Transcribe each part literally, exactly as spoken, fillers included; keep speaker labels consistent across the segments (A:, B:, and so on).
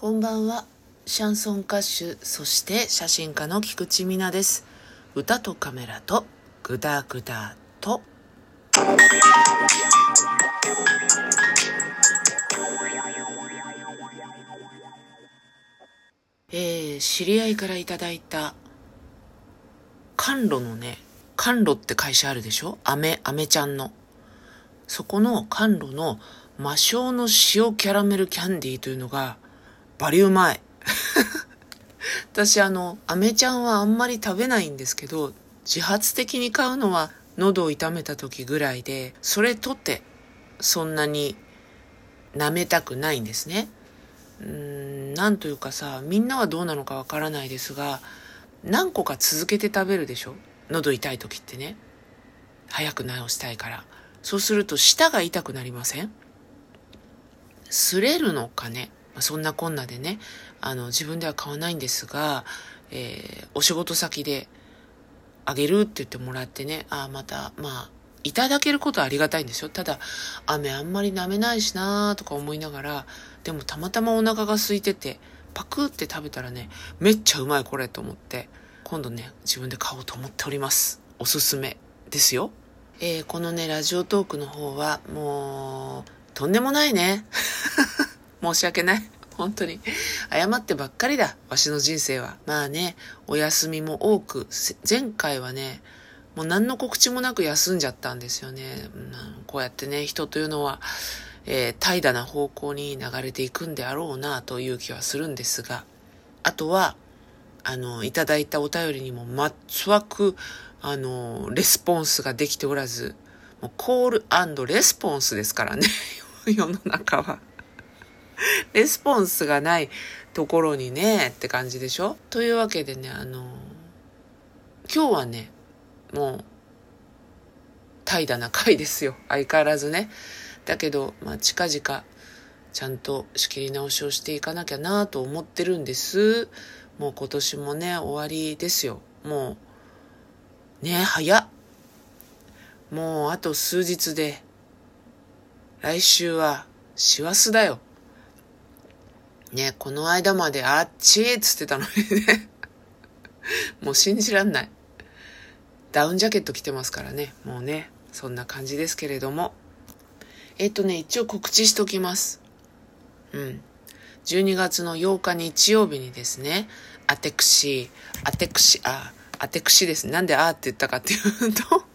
A: こんばんは。シャンソン歌手、そして写真家の菊池美奈です。歌とカメラとグダグダと。えー、知り合いからいただいた甘露のね、甘露って会社あるでしょ？アメ、アメちゃんの。そこの甘露の魔性の塩キャラメルキャンディーというのがバリうまい。私あの、アメちゃんはあんまり食べないんですけど、自発的に買うのは喉を痛めた時ぐらいで、それとってそんなに舐めたくないんですね。うーん、なんというかさ、みんなはどうなのかわからないですが、何個か続けて食べるでしょ？喉痛い時ってね。早く治したいから。そうすると舌が痛くなりません？擦れるのかね。そんなこんなでね、あの自分では買わないんですが、えー、お仕事先であげるって言ってもらってね、ああまたまあいただけることはありがたいんですよ。ただ飴あんまり舐めないしなーとか思いながら、でもたまたまお腹が空いててパクって食べたらね、めっちゃうまいこれと思って、今度ね自分で買おうと思っております。おすすめですよ。えー、このねラジオトークの方はもうとんでもないね。申し訳ない。本当に。謝ってばっかりだ。わしの人生は。まあね、お休みも多く、前回はね、もう何の告知もなく休んじゃったんですよね。うん、こうやってね、人というのは、えー、怠惰な方向に流れていくんであろうなという気はするんですが、あとは、あの、いただいたお便りにも全く、あの、レスポンスができておらず、もうコール&レスポンスですからね、世の中は。レスポンスがないところにねって感じでしょ。というわけでね、あの今日はねもう怠惰な回ですよ、相変わらずね。だけどまあ近々ちゃんと仕切り直しをしていかなきゃなと思ってるんです。もう今年もね終わりですよ。もうね早っ。もうあと数日で来週は師走だよね。この間まであっちーっつってたのにね。もう信じらんない。ダウンジャケット着てますからね。もうね、そんな感じですけれども。えっとね、一応告知しときます。うん。じゅうにがつのようか日曜日にですね、アテクシー、アテクシー、あ、アテクシーです。なんであーって言ったかっていうと、も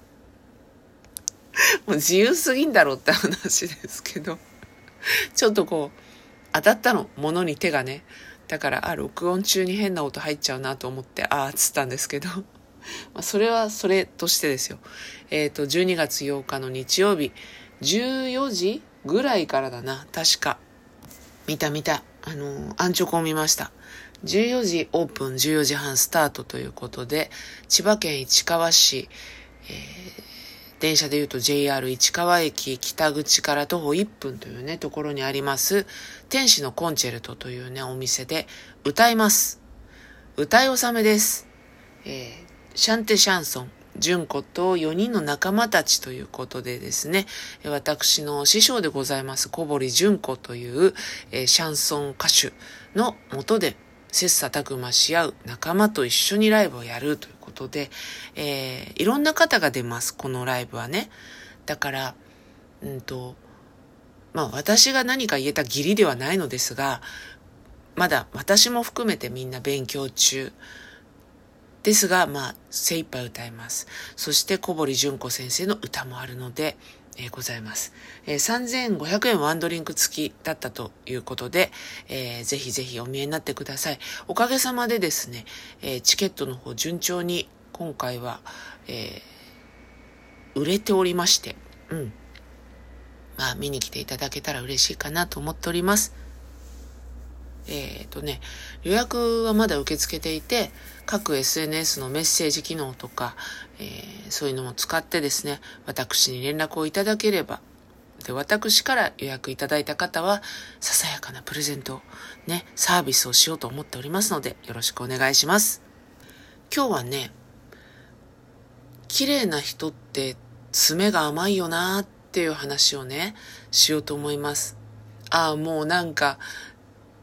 A: う自由すぎんだろうって話ですけど、ちょっとこう、当たったの、物に手がね。だから、あ、録音中に変な音入っちゃうなと思って、あーっつったんですけど、まあそれはそれとしてですよ。えっと、じゅうにがつようかの日曜日、じゅうよじぐらいからだな、確か。見た見た。あの、アンチョコを見ました。じゅうよじオープン、じゅうよじはんスタートということで、千葉県市川市、えー電車で言うと ジェイアール 市川駅北口から徒歩いっぷんというね、ところにあります、天使のコンチェルトというね、お店で歌います。歌い納めです。えー、シャンテシャンソン、純子とよにんの仲間たちということでですね、私の師匠でございます小堀純子という、えー、シャンソン歌手の下で切磋琢磨し合う仲間と一緒にライブをやるということで、えー、いろんな方が出ます、このライブはね。だから、うんと、まあ私が何か言えた義理ではないのですが、まだ私も含めてみんな勉強中。ですが、まあ、精一杯歌います。そして、小堀純子先生の歌もあるので、えー、ございます。えー、さんぜんごひゃくえんワンドリンク付きだったということで、えー、ぜひぜひお見えになってください。おかげさまでですね、えー、チケットの方順調に今回は、えー、売れておりまして、うん。まあ、見に来ていただけたら嬉しいかなと思っております。えっとね、予約はまだ受け付けていて、各 エスエヌエス のメッセージ機能とか、えー、そういうのも使ってですね、私に連絡をいただければ、で、私から予約いただいた方は、ささやかなプレゼント、ね、サービスをしようと思っておりますので、よろしくお願いします。今日はね、綺麗な人って爪が甘いよなーっていう話をね、しようと思います。ああ、もうなんか、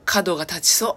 A: 角が立ちそう。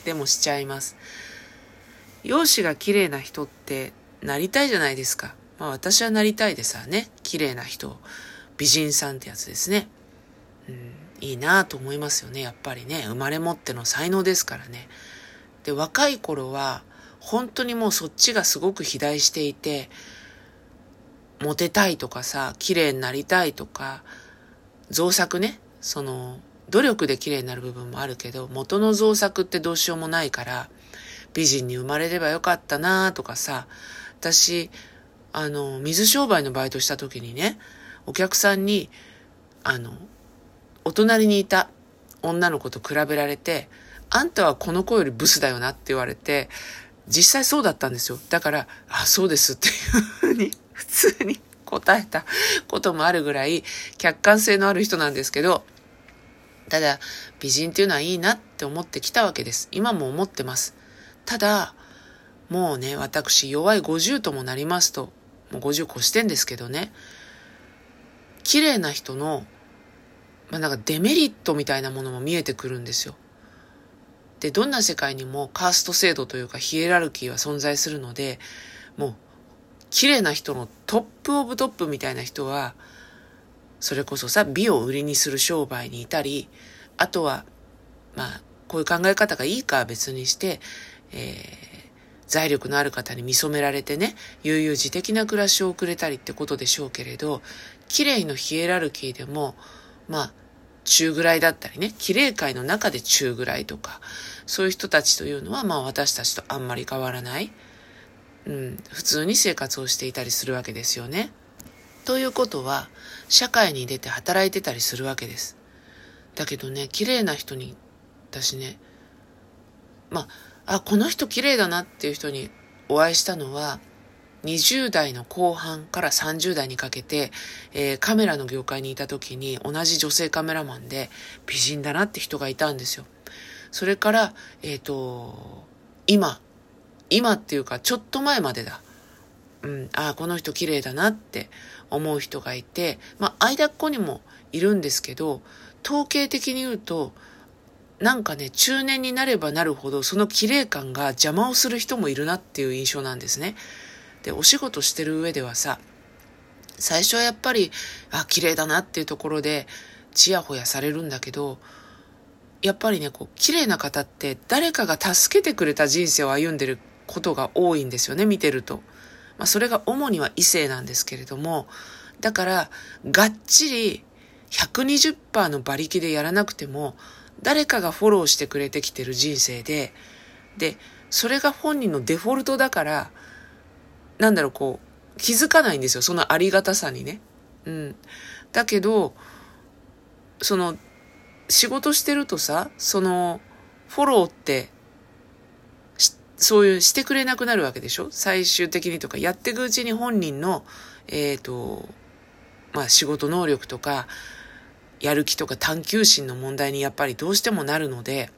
A: でもしちゃいます。容姿が綺麗な人ってなりたいじゃないですか。まあ私はなりたいですわね。綺麗な人。美人さんってやつですね。うん、いいなぁと思いますよね。やっぱりね。生まれ持っての才能ですからね。で、若い頃は本当にもうそっちがすごく肥大していて、モテたいとかさ、綺麗になりたいとか、造作ね。その、努力で綺麗になる部分もあるけど、元の造作ってどうしようもないから、美人に生まれればよかったなとかさ、私、あの、水商売のバイトした時にね、お客さんに、あの、お隣にいた女の子と比べられて、あんたはこの子よりブスだよなって言われて、実際そうだったんですよ。だから、あ、そうですっていうふうに、普通に答えたこともあるぐらい、客観性のある人なんですけど、ただ、美人っていうのはいいなって思ってきたわけです。今も思ってます。ただ、もうね、私、弱いごじゅうともなりますと、もうごじゅう越してんですけどね、綺麗な人の、まあなんかデメリットみたいなものも見えてくるんですよ。で、どんな世界にもカースト制度というかヒエラルキーは存在するので、もう、綺麗な人のトップオブトップみたいな人は、それこそさ、美を売りにする商売にいたり、あとは、まあ、こういう考え方がいいかは別にして、えー、財力のある方に見初められてね、悠々自適な暮らしを送れたりってことでしょうけれど、綺麗のヒエラルキーでも、まあ、中ぐらいだったりね、綺麗界の中で中ぐらいとか、そういう人たちというのは、まあ私たちとあんまり変わらない、うん、普通に生活をしていたりするわけですよね。ということは、社会に出て働いてたりするわけです。だけどね、綺麗な人に、私ね、まあ、あ、この人綺麗だなっていう人にお会いしたのは、にじゅう代の後半からさんじゅう代にかけて、えー、カメラの業界にいた時に同じ女性カメラマンで美人だなって人がいたんですよ。それから、えっと、今、今っていうかちょっと前までだ。うん、ああ、この人綺麗だなって思う人がいて、まあ、間っこにもいるんですけど、統計的に言うと、なんかね、中年になればなるほど、その綺麗感が邪魔をする人もいるなっていう印象なんですね。で、お仕事してる上ではさ、最初はやっぱり、あ、綺麗だなっていうところで、ちやほやされるんだけど、やっぱりね、こう、綺麗な方って誰かが助けてくれた人生を歩んでることが多いんですよね、見てると。まあ、それが主には異性なんですけれども、だから、がっちり ひゃくにじゅっパーセント の馬力でやらなくても、誰かがフォローしてくれてきてる人生で、で、それが本人のデフォルトだから、なんだろう、こう、気づかないんですよ、そのありがたさにね。うん。だけど、その、仕事してるとさ、その、フォローって、そういうしてくれなくなるわけでしょ、最終的にとか、やっていくうちに本人の、えっと、まあ仕事能力とか、やる気とか探求心の問題にやっぱりどうしてもなるので、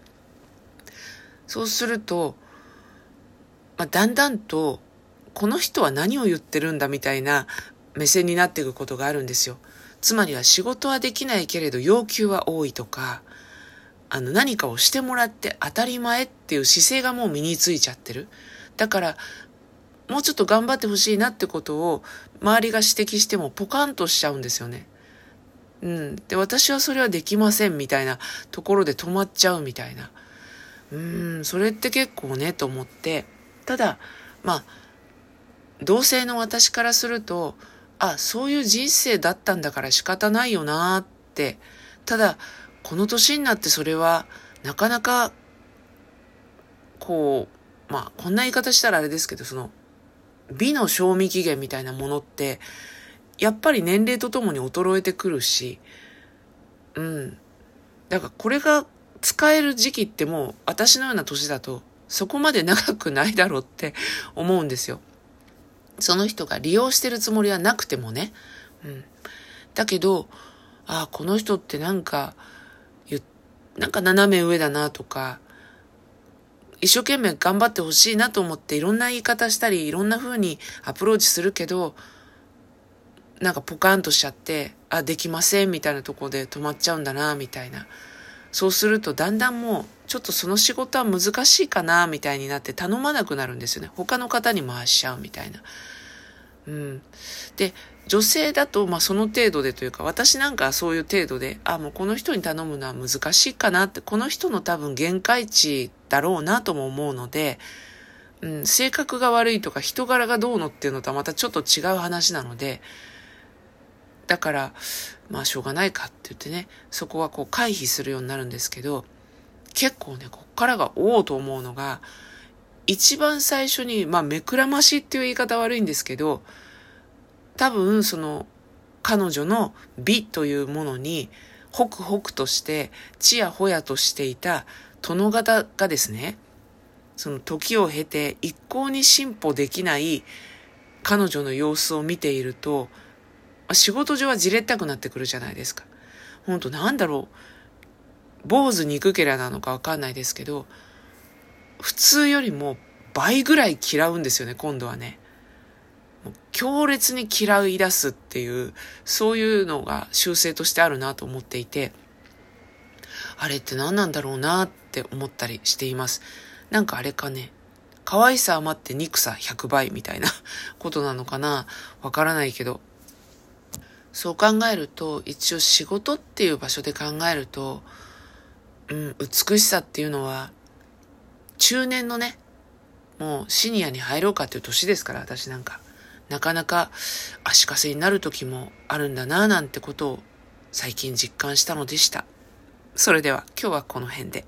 A: そうすると、まあ、だんだんと、この人は何を言ってるんだみたいな目線になっていくことがあるんですよ。つまりは仕事はできないけれど要求は多いとか、あの何かをしてもらって当たり前っていう姿勢がもう身についちゃってる。だから、もうちょっと頑張ってほしいなってことを周りが指摘してもポカンとしちゃうんですよね。うん。で、私はそれはできませんみたいなところで止まっちゃうみたいな。うーん、それって結構ねと思って、ただ、まあ、同性の私からすると、あ、そういう人生だったんだから仕方ないよなって。ただ、この年になってそれは、なかなか、こう、まあ、こんな言い方したらあれですけど、その、美の賞味期限みたいなものって、やっぱり年齢とともに衰えてくるし、うん。だからこれが使える時期ってもう、私のような年だと、そこまで長くないだろうって思うんですよ。その人が利用してるつもりはなくてもね。うん。だけど、ああ、この人ってなんか、なんか斜め上だなとか、一生懸命頑張ってほしいなと思っていろんな言い方したり、いろんな風にアプローチするけど、なんかポカンとしちゃって、あ、できませんみたいなところで止まっちゃうんだな、みたいな。 そうするとだんだんもうちょっとその仕事は難しいかなみたいになって頼まなくなるんですよね。他の方に回しちゃうみたいな。うん。で、女性だと、まあその程度でというか、私なんかはそういう程度で、あ、もうこの人に頼むのは難しいかなって、この人の多分限界値だろうなとも思うので、うん、性格が悪いとか人柄がどうのっていうのとはまたちょっと違う話なので、だから、まあしょうがないかって言ってね、そこはこう回避するようになるんですけど、結構ね、こっからがおおと思うのが、一番最初に、まあ目くらましっていう言い方悪いんですけど、多分その彼女の美というものにホクホクとしてちやほやとしていた殿方がですね、その時を経て一向に進歩できない彼女の様子を見ていると、仕事上はじれったくなってくるじゃないですか。本当なんだろう、坊主憎けりゃなのかわかんないですけど、普通よりも倍ぐらい嫌うんですよね、今度はね。強烈に嫌い出すっていう、そういうのが習性としてあるなと思っていて、あれって何なんだろうなって思ったりしています。なんかあれかね、可愛さ余って憎さひゃくばいみたいなことなのかな、わからないけど。そう考えると、一応仕事っていう場所で考えると、うん、美しさっていうのは、中年のね、もうシニアに入ろうかっていう年ですから、私なんか。なかなか足かせになる時もあるんだなぁなんてことを最近実感したのでした。それでは今日はこの辺で。